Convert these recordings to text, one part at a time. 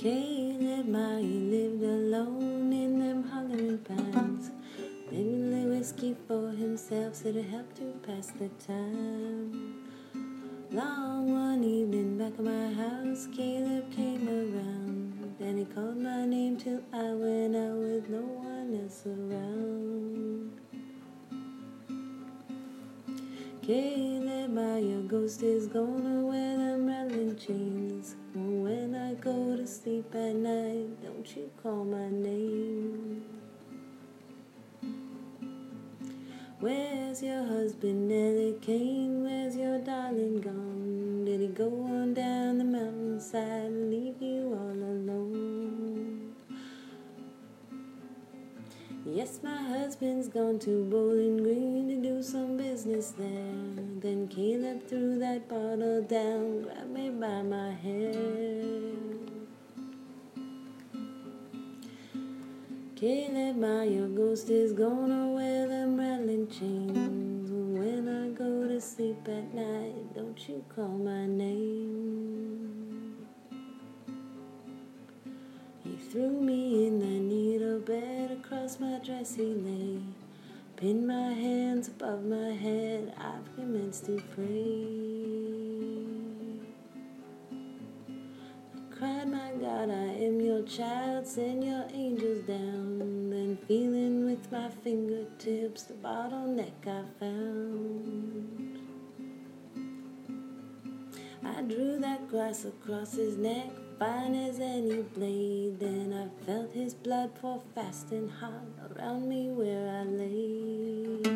Caleb Marley lived alone in them hollering pines. Made whiskey for himself, said it helped to pass the time. Long one evening back at my house, Caleb came around, and he called my name till I went out with no one else around. Caleb, your ghost is gonna wear them rattling chains. When I go to sleep at night, don't you call my name. Where's your husband, Nellie Kane? Where's your darling gone? Did he go on down the mountainside and leave you all alone? Yes, my husband's gone to Bowling Green to do some business there. Then Caleb threw that bottle down, grabbed me by my hair. Caleb, your ghost is gonna wear them rattling chains. When I go to sleep at night, don't you call my name. He threw me in the needle bed, across my dress he lay, pinned my hands above my head, I've commenced to pray. Cried, my God, I am your child, send your angels down. Then feeling with my fingertips the bottleneck I found, I drew that grass across his neck, fine as any blade. Then I felt his blood pour fast and hot around me where I lay.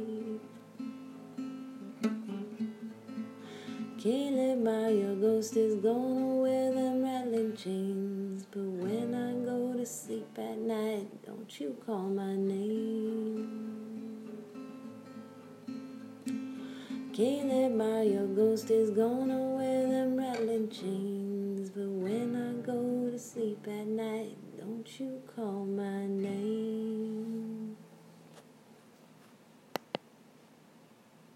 Caleb, your ghost is gonna wear them rattling chains. But when I go to sleep at night, don't you call my name. Caleb, your ghost is gonna wear them rattling chains. But when I go to sleep at night, don't you call my name.